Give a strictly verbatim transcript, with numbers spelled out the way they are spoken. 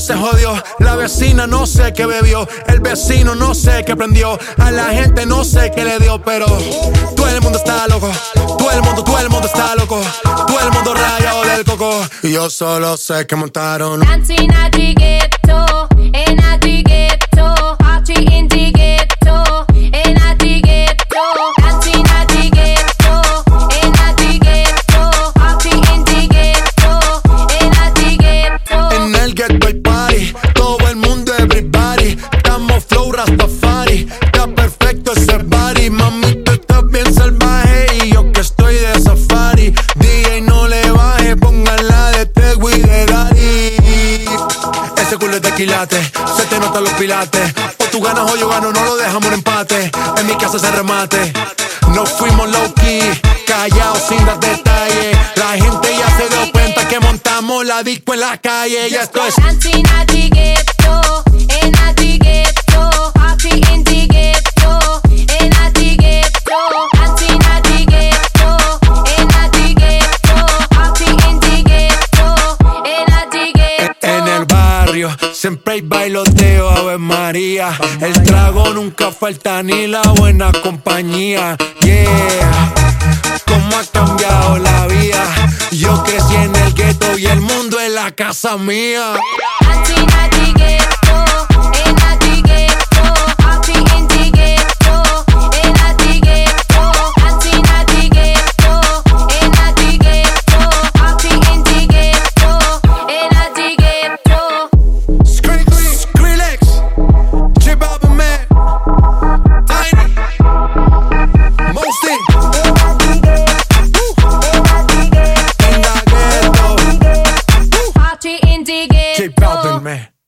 se jodió. La vecina no sé qué bebió. El vecino no sé qué prendió. A la gente no sé qué le dio. Pero todo el mundo está loco. Todo el mundo, todo el mundo está loco. Todo el mundo rayado del coco. Y yo solo sé que montaron Dancing at the ghetto, in at the ghetto, party in the ghetto, in at the ghetto, dancing at the ghetto, in at the ghetto, party in the ghetto, in at the ghetto. En el ghetto hay party, todo el mundo everybody. Estamos flow Rastafari, está perfecto ese body. Mami, tú estás bien salvaje y yo que estoy de safari. D J no le baje, pónganla de Tego y de Daddy. Ese culo es de quilate, se te notan los pilates. O tú ganas o yo gano, no lo dejamos en empate. En mi casa se remate. Nos fuimos low key, callados sin dar detalles. La gente ya se dio cuenta que montamos la disco en la calle. Y esto es Dancing at the ghetto, in at the ghetto, party in the ghetto, in at the ghetto, dancing at the ghetto, in at the ghetto, party in the ghetto, in at the ghetto. en el barrio. Siempre hay bailoteo, Ave María. El trago nunca falta ni la buena compañía. Yeah, cómo ha cambiado la vida. Yo crecí en el gueto y el mundo es la casa mía. Dancing at the ghetto, in at the ghetto, party in the ghetto, in at the ghetto, dancing at the ghetto, in at the ghetto, party in the ghetto, in at the ghetto. Skrillex, Skrillex, J Balvin, man, Tiny, Mosty, in the ghetto, Party in the J ghetto. Balvin, man.